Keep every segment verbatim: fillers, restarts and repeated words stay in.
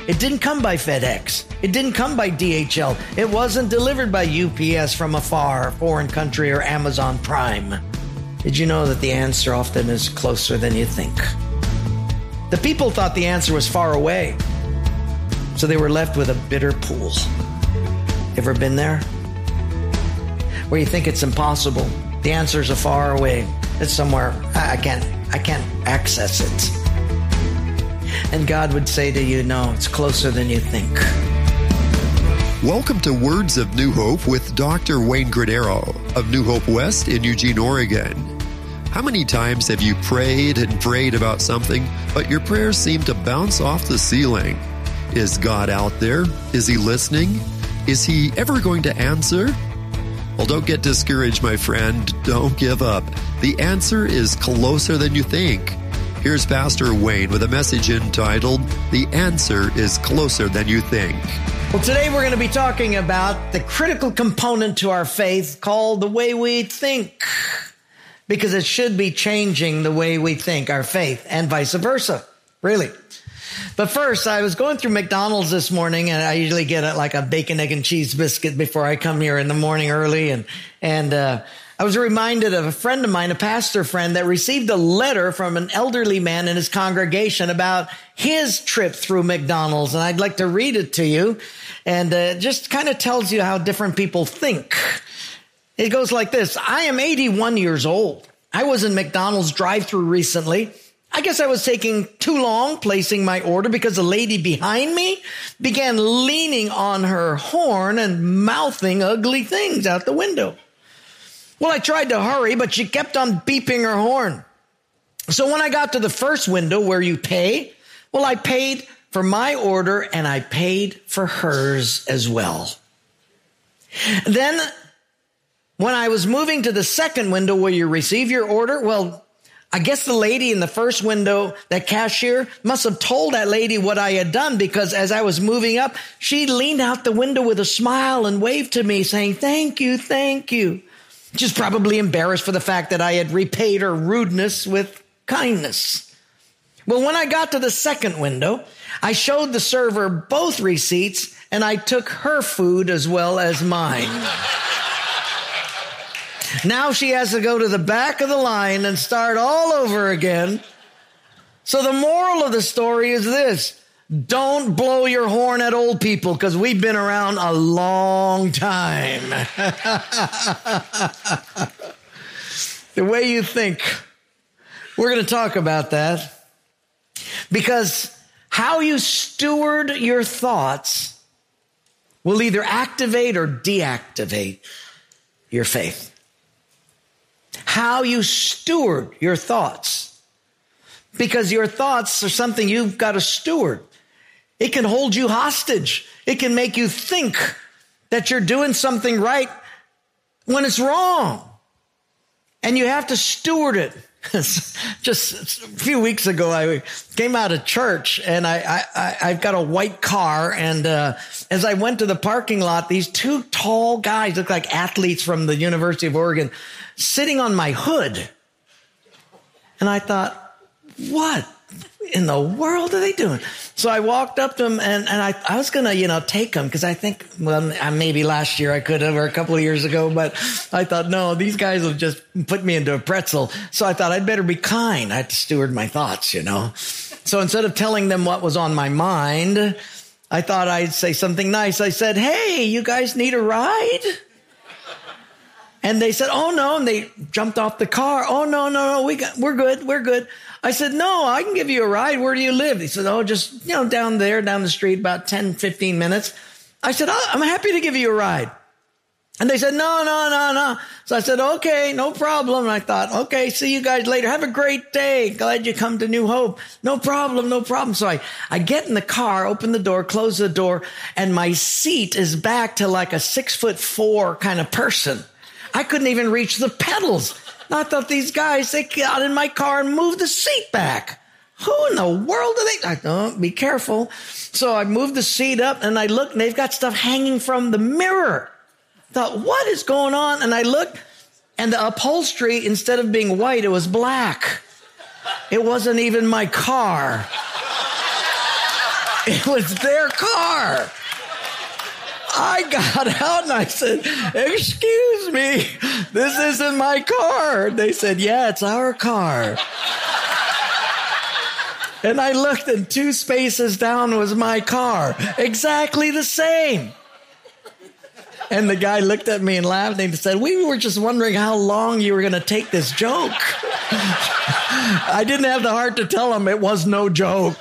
It didn't come by FedEx. It didn't come by D H L. It wasn't delivered by U P S from a far foreign country or Amazon Prime. Did you know that the answer often is closer than you think? The people thought the answer was far away, so they were left with a bitter pool. Ever been there? Where you think it's impossible. The answers are far away. It's somewhere I can't I can't access it. And God would say to you, no, it's closer than you think. Welcome to Words of New Hope with Doctor Wayne Granero of New Hope West in Eugene, Oregon. How many times have you prayed and prayed about something, but your prayers seem to bounce off the ceiling? Is God out there? Is He listening? Is He ever going to answer? Well, don't get discouraged, my friend. Don't give up. The answer is closer than you think. Here's Pastor Wayne with a message entitled, The Answer is Closer Than You Think. Well, today we're going to be talking about the critical component to our faith called the way we think. Because it should be changing the way we think, our faith, and vice versa, really. But first, I was going through McDonald's this morning, and I usually get a, like a bacon, egg, and cheese biscuit before I come here in the morning early. And and uh, I was reminded of a friend of mine, a pastor friend, that received a letter from an elderly man in his congregation about his trip through McDonald's. And I'd like to read it to you. And uh, it just kind of tells you how different people think. It goes like this. I am eighty-one years old. I was in McDonald's drive-thru recently. I guess I was taking too long placing my order because the lady behind me began leaning on her horn and mouthing ugly things out the window. Well, I tried to hurry, but she kept on beeping her horn. So when I got to the first window where you pay, well, I paid for my order and I paid for hers as well. Then when I was moving to the second window where you receive your order, well, I guess the lady in the first window, that cashier, must have told that lady what I had done, because as I was moving up, she leaned out the window with a smile and waved to me saying, thank you, thank you. She's probably embarrassed for the fact that I had repaid her rudeness with kindness. Well, when I got to the second window, I showed the server both receipts and I took her food as well as mine. Now she has to go to the back of the line and start all over again. So the moral of the story is this. Don't blow your horn at old people, because we've been around a long time. The way you think. We're going to talk about that. Because how you steward your thoughts will either activate or deactivate your faith. How you steward your thoughts. Because your thoughts are something you've got to steward. It can hold you hostage. It can make you think that you're doing something right when it's wrong. And you have to steward it. Just a few weeks ago, I came out of church and I, I, I've got a white car. And uh, as I went to the parking lot, these two tall guys look like athletes from the University of Oregon sitting on my hood. And I thought, what in the world are they doing? So I walked up to them and, and I, I was going to, you know, take them because I think, well, maybe last year I could have or a couple of years ago, but I thought, no, these guys will just put me into a pretzel. So I thought I'd better be kind. I had to steward my thoughts, you know. So instead of telling them what was on my mind, I thought I'd say something nice. I said, hey, you guys need a ride? And they said, oh, no. And they jumped off the car. Oh, no, no, no. We got, we're good. We're good. I said, no, I can give you a ride. Where do you live? He said, oh, just, you know, down there, down the street, about ten, fifteen minutes. I said, oh, I'm happy to give you a ride. And they said, no, no, no, no. So I said, okay, no problem. And I thought, okay, see you guys later. Have a great day. Glad you come to New Hope. No problem, no problem. So I, I get in the car, open the door, close the door, and my seat is back to like a six foot four kind of person. I couldn't even reach the pedals. And I thought these guys, they got in my car and moved the seat back. Who in the world are they? I thought, be careful. So I moved the seat up and I looked and they've got stuff hanging from the mirror. I thought, what is going on? And I looked and the upholstery, instead of being white, it was black. It wasn't even my car. It was their car. I got out and I said, excuse me, this isn't my car. They said, yeah, it's our car. And I looked, and two spaces down was my car. Exactly the same. And the guy looked at me and laughed and he said, we were just wondering how long you were going to take this joke. I didn't have the heart to tell him it was no joke.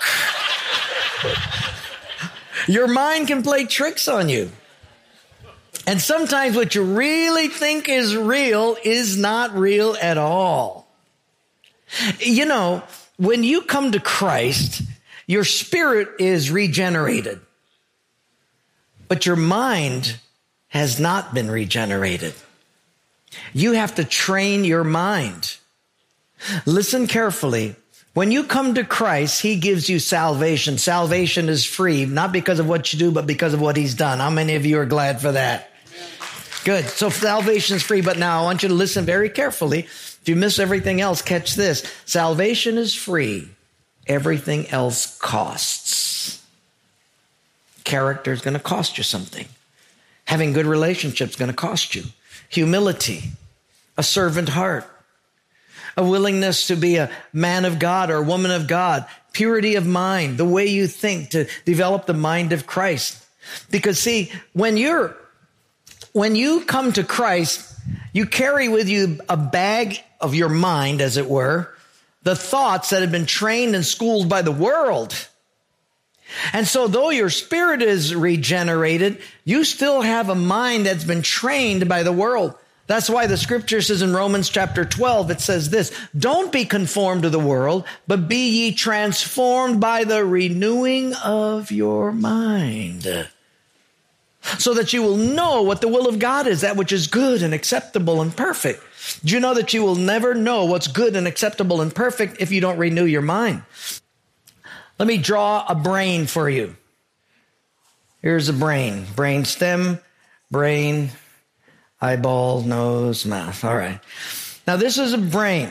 Your mind can play tricks on you. And sometimes what you really think is real is not real at all. You know, when you come to Christ, your spirit is regenerated, but your mind has not been regenerated. You have to train your mind. Listen carefully. When you come to Christ, he gives you salvation. Salvation is free, not because of what you do, but because of what he's done. How many of you are glad for that? Good. So salvation is free, but now I want you to listen very carefully. If you miss everything else, catch this. Salvation is free. Everything else costs. Character is going to cost you something. Having good relationships is going to cost you. Humility, a servant heart, a willingness to be a man of God or a woman of God, purity of mind, the way you think, to develop the mind of Christ. Because see, when you're When you come to Christ, you carry with you a bag of your mind, as it were, the thoughts that have been trained and schooled by the world. And so though your spirit is regenerated, you still have a mind that's been trained by the world. That's why the scripture says in Romans chapter twelve, it says this, don't be conformed to the world, but be ye transformed by the renewing of your mind, so that you will know what the will of God is, that which is good and acceptable and perfect. Do you know that you will never know what's good and acceptable and perfect if you don't renew your mind? Let me draw a brain for you. Here's a brain. Brain stem, brain, eyeball, nose, mouth. All right. Now this is a brain.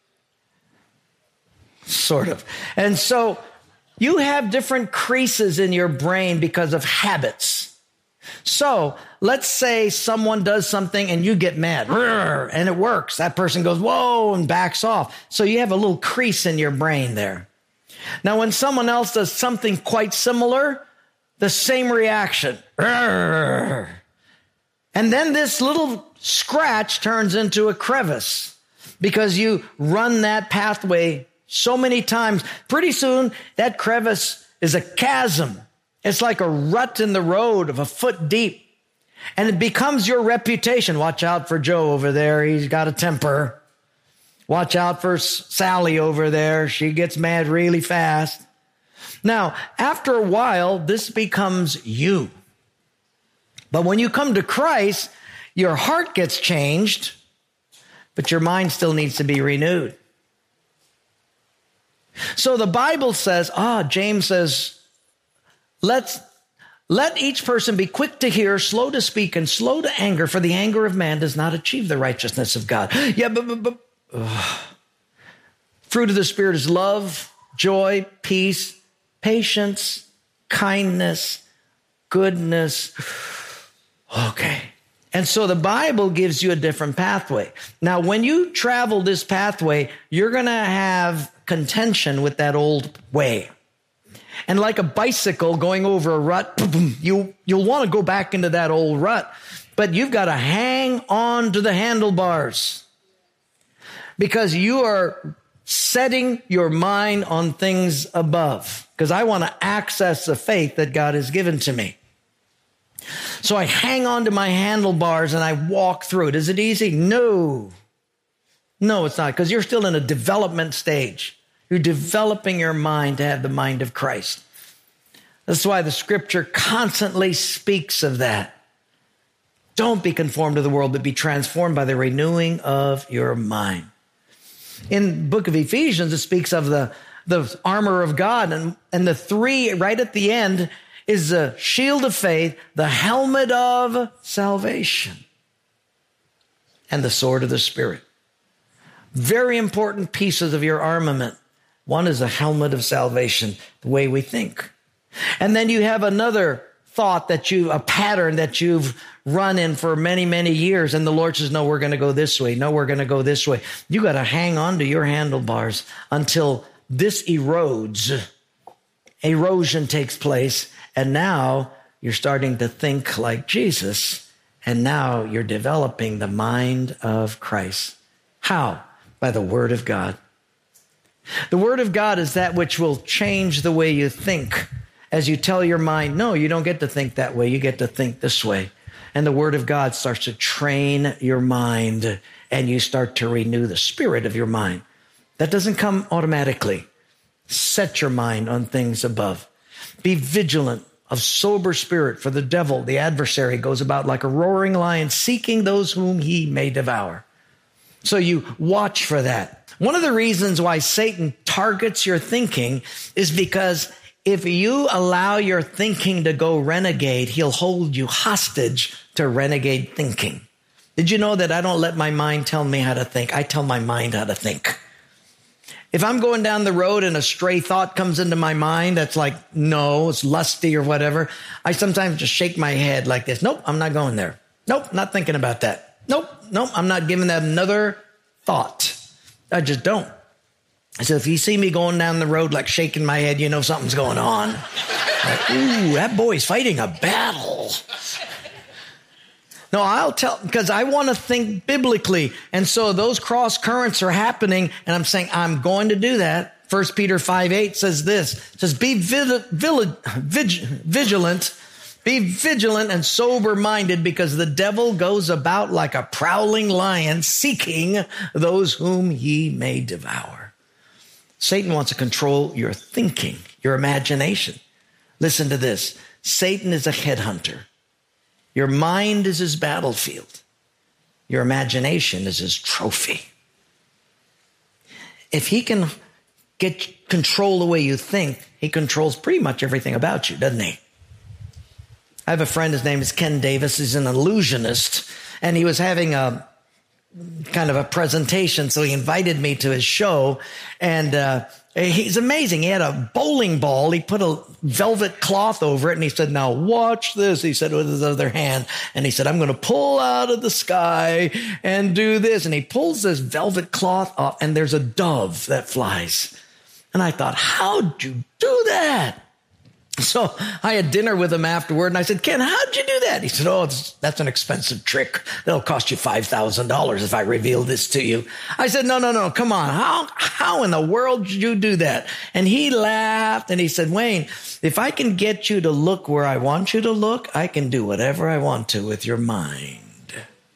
Sort of. And so you have different creases in your brain because of habits. So let's say someone does something and you get mad, and it works. That person goes, whoa, and backs off. So you have a little crease in your brain there. Now, when someone else does something quite similar, the same reaction. And then this little scratch turns into a crevice because you run that pathway so many times. Pretty soon, that crevice is a chasm. It's like a rut in the road of a foot deep. And it becomes your reputation. Watch out for Joe over there. He's got a temper. Watch out for Sally over there. She gets mad really fast. Now, after a while, this becomes you. But when you come to Christ, your heart gets changed, but your mind still needs to be renewed. So the Bible says, ah, James says, Let's, let each person be quick to hear, slow to speak, and slow to anger, for the anger of man does not achieve the righteousness of God. Yeah, but, but, but ugh. Fruit of the Spirit is love, joy, peace, patience, kindness, goodness. Okay. And so the Bible gives you a different pathway. Now, when you travel this pathway, you're going to have contention with that old way. And like a bicycle going over a rut, you, you'll want to go back into that old rut. But you've got to hang on to the handlebars because you are setting your mind on things above. Because I want to access the faith that God has given to me. So I hang on to my handlebars and I walk through it. Is it easy? No. No, it's not, because you're still in a development stage. You're developing your mind to have the mind of Christ. That's why the scripture constantly speaks of that. Don't be conformed to the world, but be transformed by the renewing of your mind. In the book of Ephesians, it speaks of the, the armor of God. And, and the three right at the end is the shield of faith, the helmet of salvation, and the sword of the Spirit. Very important pieces of your armament. One is a helmet of salvation, the way we think. And then you have another thought that you, a pattern that you've run in for many, many years. And the Lord says, no, we're going to go this way. No, we're going to go this way. You got to hang on to your handlebars until this erodes. Erosion takes place. And now you're starting to think like Jesus. And now you're developing the mind of Christ. How? By the Word of God. The Word of God is that which will change the way you think. As you tell your mind, no, you don't get to think that way. You get to think this way. And the Word of God starts to train your mind, and you start to renew the spirit of your mind. That doesn't come automatically. Set your mind on things above. Be vigilant, of sober spirit, for the devil, the adversary, goes about like a roaring lion, seeking those whom he may devour. So you watch for that. One of the reasons why Satan targets your thinking is because if you allow your thinking to go renegade, he'll hold you hostage to renegade thinking. Did you know that I don't let my mind tell me how to think? I tell my mind how to think. If I'm going down the road and a stray thought comes into my mind that's like, no, it's lusty or whatever, I sometimes just shake my head like this. Nope, I'm not going there. Nope, not thinking about that. Nope, nope, I'm not giving that another thought. I just don't. So if you see me going down the road like shaking my head, you know something's going on. Like, ooh, that boy's fighting a battle. No, I'll tell, because I want to think biblically. And so those cross currents are happening, and I'm saying, I'm going to do that. First Peter five eight says this. It says, be vid- vil- vig- vigilant, be vigilant and sober-minded, because the devil goes about like a prowling lion, seeking those whom he may devour. Satan wants to control your thinking, your imagination. Listen to this. Satan is a headhunter. Your mind is his battlefield. Your imagination is his trophy. If he can get control the way you think, he controls pretty much everything about you, doesn't he? I have a friend, his name is Ken Davis. He's an illusionist, and he was having a kind of a presentation, so he invited me to his show, and uh, he's amazing. He had a bowling ball. He put a velvet cloth over it, and he said, now watch this, he said with his other hand, and he said, I'm going to pull out of the sky and do this, and he pulls this velvet cloth off, and there's a dove that flies. And I thought, how'd you do that? So I had dinner with him afterward, and I said, Ken, how'd you do that? He said, oh, it's, that's an expensive trick. That'll cost you five thousand dollars if I reveal this to you. I said, no, no, no, come on. How, how in the world did you do that? And he laughed, and he said, Wayne, if I can get you to look where I want you to look, I can do whatever I want to with your mind.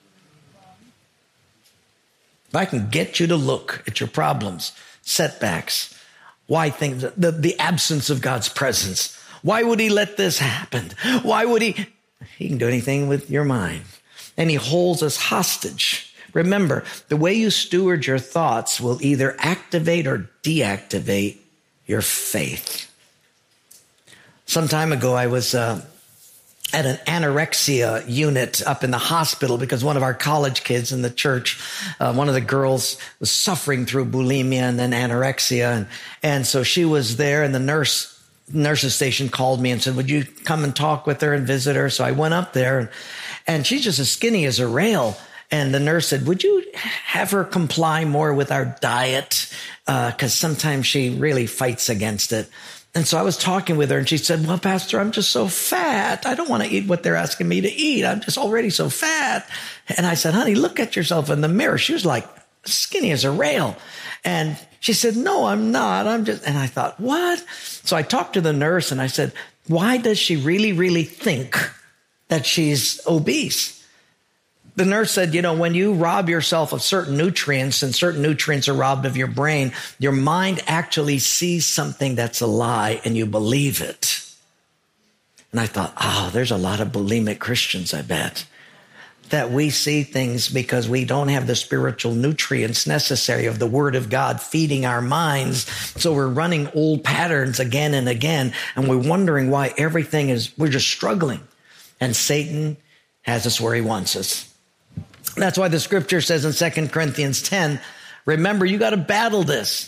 If I can get you to look at your problems, setbacks, why things, the, the absence of God's presence. Why would he let this happen? Why would he? He can do anything with your mind. And he holds us hostage. Remember, the way you steward your thoughts will either activate or deactivate your faith. Some time ago, I was uh, at an anorexia unit up in the hospital because one of our college kids in the church, uh, one of the girls was suffering through bulimia and then anorexia. And, and so she was there, and the nurse nurse's station called me and said, would you come and talk with her and visit her? So I went up there, and, and she's just as skinny as a rail. And the nurse said, would you have her comply more with our diet? Uh, cause sometimes she really fights against it. And so I was talking with her, and she said, well, Pastor, I'm just so fat. I don't want to eat what they're asking me to eat. I'm just already so fat. And I said, honey, look at yourself in the mirror. She was like skinny as a rail. And she said, no, I'm not. I'm just, and I thought, what? So I talked to the nurse, and I said, why does she really, really think that she's obese? The nurse said, you know, when you rob yourself of certain nutrients, and certain nutrients are robbed of your brain, your mind actually sees something that's a lie, and you believe it. And I thought, oh, there's a lot of bulimic Christians, I bet, that we see things because we don't have the spiritual nutrients necessary of the Word of God feeding our minds. So we're running old patterns again and again, and we're wondering why everything is, we're just struggling. And Satan has us where he wants us. That's why the scripture says in Second Corinthians ten, remember, you got to battle this.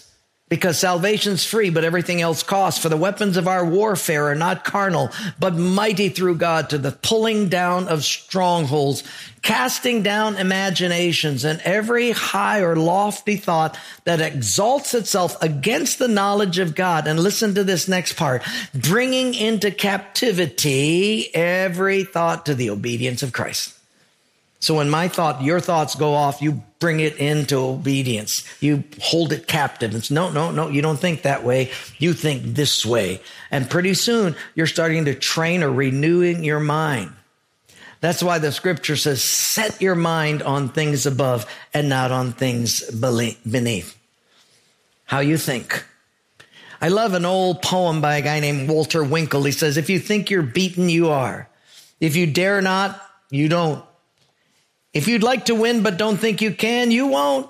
Because salvation's free, but everything else costs. For the weapons of our warfare are not carnal, but mighty through God to the pulling down of strongholds, casting down imaginations and every high or lofty thought that exalts itself against the knowledge of God. And listen to this next part, bringing into captivity every thought to the obedience of Christ. So when my thought, your thoughts go off, you bring it into obedience. You hold it captive. It's no, no, no, you don't think that way. You think this way. And pretty soon you're starting to train or renewing your mind. That's why the scripture says, set your mind on things above and not on things beneath. How you think. I love an old poem by a guy named Walter Winkle. He says, if you think you're beaten, you are. If you dare not, you don't. If you'd like to win but don't think you can, you won't.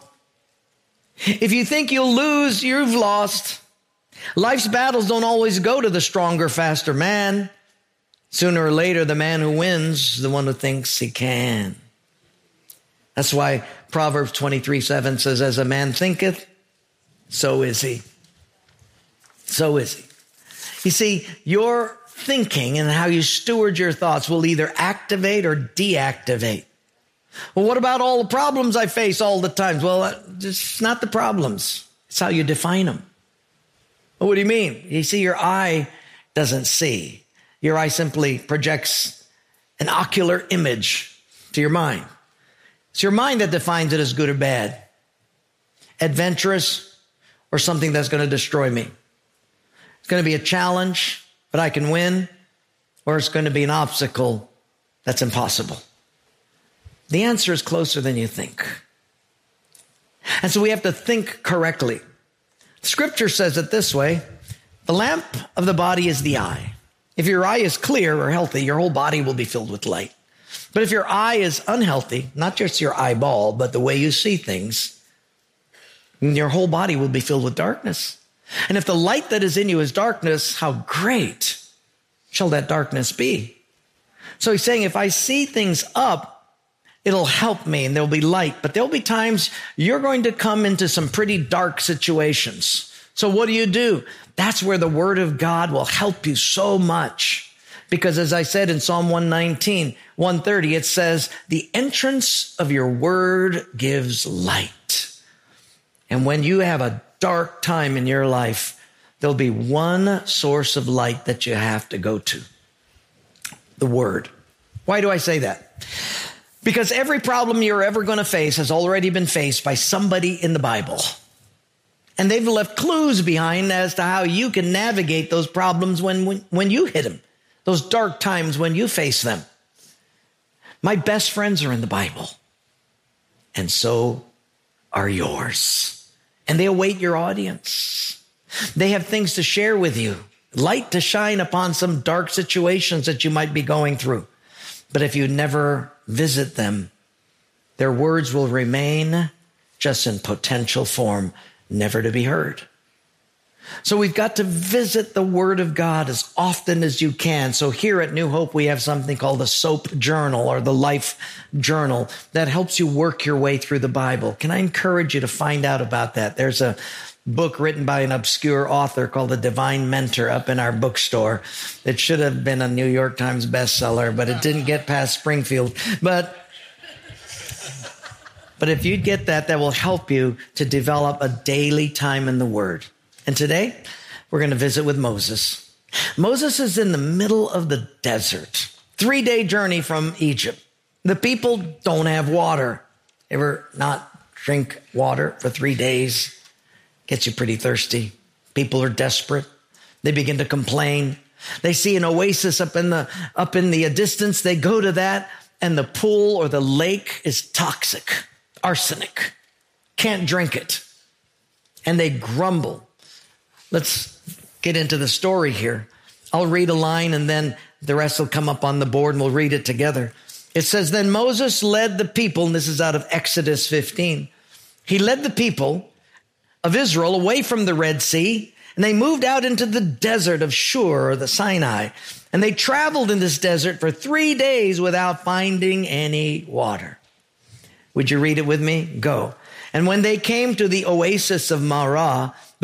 If you think you'll lose, you've lost. Life's battles don't always go to the stronger, faster man. Sooner or later, the man who wins is the one who thinks he can. That's why Proverbs twenty-three seven says, as a man thinketh, so is he. So is he. You see, your thinking and how you steward your thoughts will either activate or deactivate. Well, what about all the problems I face all the time? Well, it's not the problems. It's how you define them. Well, what do you mean? You see, your eye doesn't see. Your eye simply projects an ocular image to your mind. It's your mind that defines it as good or bad, adventurous, or something that's going to destroy me. It's going to be a challenge, but I can win, or it's going to be an obstacle that's impossible. The answer is closer than you think. And so we have to think correctly. Scripture says it this way, the lamp of the body is the eye. If your eye is clear or healthy, your whole body will be filled with light. But if your eye is unhealthy, not just your eyeball, but the way you see things, your whole body will be filled with darkness. And if the light that is in you is darkness, how great shall that darkness be? So he's saying, if I see things up, it'll help me and there'll be light. But there'll be times you're going to come into some pretty dark situations. So what do you do? That's where the word of God will help you so much. Because as I said in Psalm one nineteen, one thirty, it says, the entrance of your word gives light. And when you have a dark time in your life, there'll be one source of light that you have to go to. The word. Why do I say that? Because every problem you're ever going to face has already been faced by somebody in the Bible. And they've left clues behind as to how you can navigate those problems when, when, when you hit them. Those dark times when you face them. My best friends are in the Bible. And so are yours. And they await your audience. They have things to share with you. Light to shine upon some dark situations that you might be going through. But if you never visit them, their words will remain just in potential form, never to be heard. So we've got to visit the Word of God as often as you can. So here at New Hope, we have something called the SOAP Journal or the Life Journal that helps you work your way through the Bible. Can I encourage you to find out about that? There's a book written by an obscure author called The Divine Mentor up in our bookstore. It should have been a New York Times bestseller, but it didn't get past Springfield. But, but if you get that, that will help you to develop a daily time in the Word. And today, we're going to visit with Moses. Moses is in the middle of the desert, three-day journey from Egypt. The people don't have water. Ever not drink water for three days? Gets you pretty thirsty. People are desperate. They begin to complain. They see an oasis up in the up in the distance. They go to that, and the pool or the lake is toxic, arsenic. Can't drink it. And they grumble. Let's get into the story here. I'll read a line, and then the rest will come up on the board, and we'll read it together. It says, then Moses led the people, and this is out of Exodus fifteen. He led the people of Israel away from the Red Sea, and they moved out into the desert of Shur, or the Sinai. And they traveled in this desert for three days without finding any water. Would you read it with me? Go. And when they came to the oasis of Marah,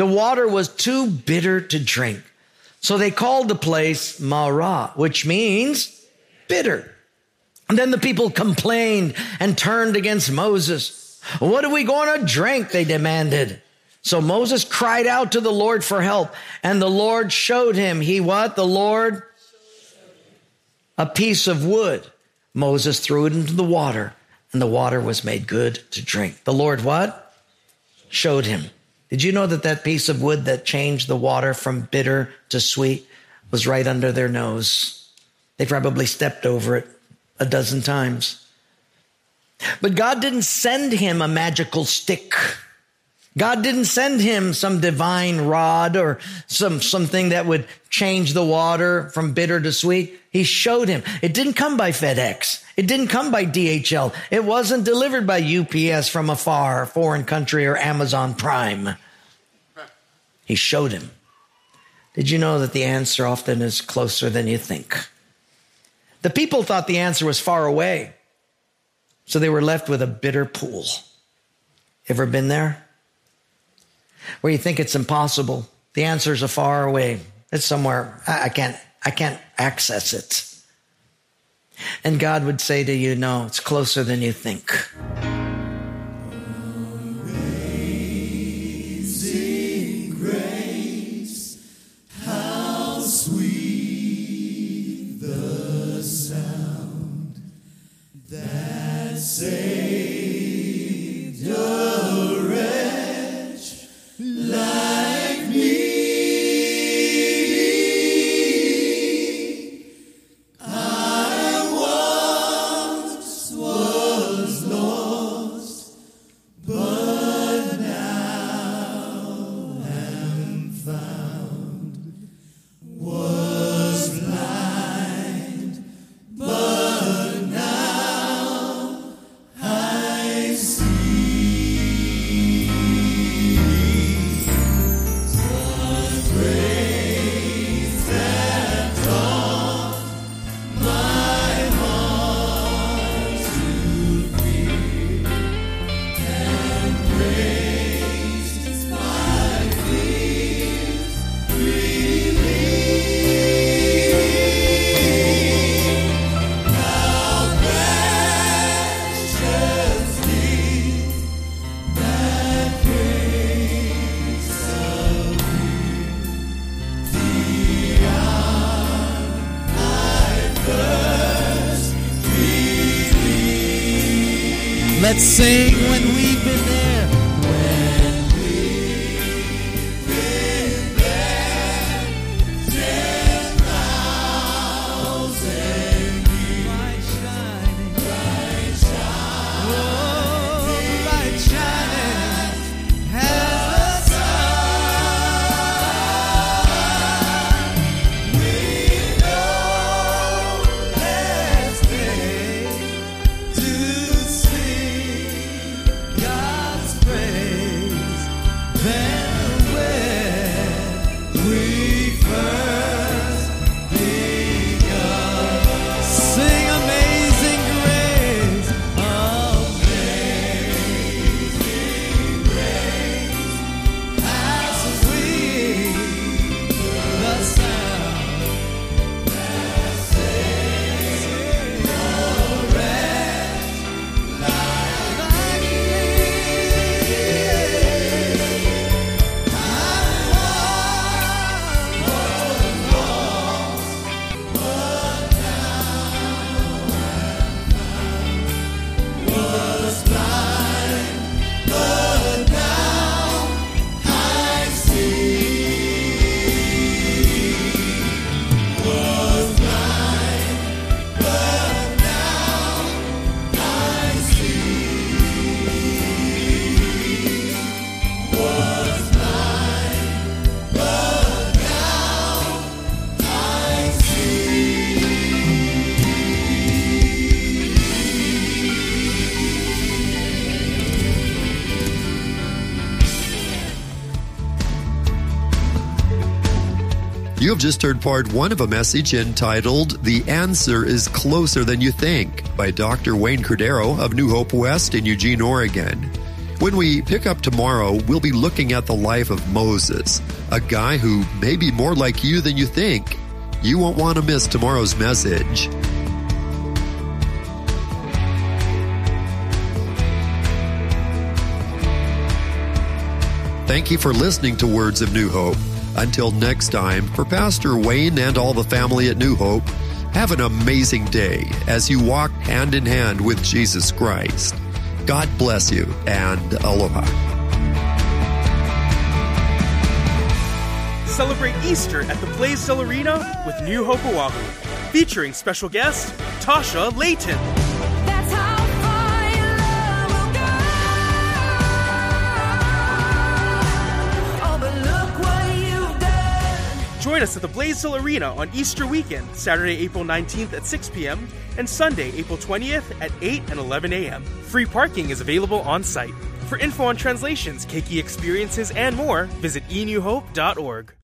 The water was too bitter to drink. So they called the place Marah, which means bitter. And then the people complained and turned against Moses. What are we going to drink? They demanded. So Moses cried out to the Lord for help, and the Lord showed him. He what? The Lord? A piece of wood. Moses threw it into the water, and the water was made good to drink. The Lord what? Showed him. Did you know that that piece of wood that changed the water from bitter to sweet was right under their nose? They probably stepped over it a dozen times. But God didn't send him a magical stick. God didn't send him some divine rod or some something that would change the water from bitter to sweet. He showed him. It didn't come by FedEx. It didn't come by D H L. It wasn't delivered by U P S from a far foreign country or Amazon Prime. He showed him. Did you know that the answer often is closer than you think? The people thought the answer was far away, so they were left with a bitter pool. Ever been there? Where you think it's impossible. The answers are far away. It's somewhere. I, I can't, I can't access it. And God would say to you, no, it's closer than you think. Amazing grace, how sweet the sound that saved a wretch like me. I once was lost, but now am found. Was blind, but now I see. Grace that taught my heart to fear, and grace my fears relieved. How precious is that grace of the hour I first believed. Let's sing when we've been there. When we've been there, ten thousand years. Bright shining, bright shining, oh, bright shining as the sun. We know there's things to sing God's praise than when we first begun. Sing Amazing Grace, Amazing Grace, how sweet the sound that saved a wretch like me. I was lost, but now was blind, but now I see. Was blind, but now I see. Was blind, but now I see. You have just heard part one of a message entitled The Answer is Closer Than You Think by Doctor Wayne Cordero of New Hope West in Eugene, Oregon. When we pick up tomorrow, we'll be looking at the life of Moses, a guy who may be more like you than you think. You won't want to miss tomorrow's message. Thank you for listening to Words of New Hope. Until next time, for Pastor Wayne and all the family at New Hope, have an amazing day as you walk hand in hand with Jesus Christ. God bless you, and aloha. Celebrate Easter at the Blaisdell Arena with New Hope Oahu, featuring special guest Tasha Layton. That's how far your love will go. Oh, but look what you've done. Join us at the Blaisdell Arena on Easter weekend, Saturday, April nineteenth at six p.m. and Sunday, April twentieth at eight and eleven a.m. Free parking is available on site. For info on translations, Keiki experiences, and more, visit e new hope dot org.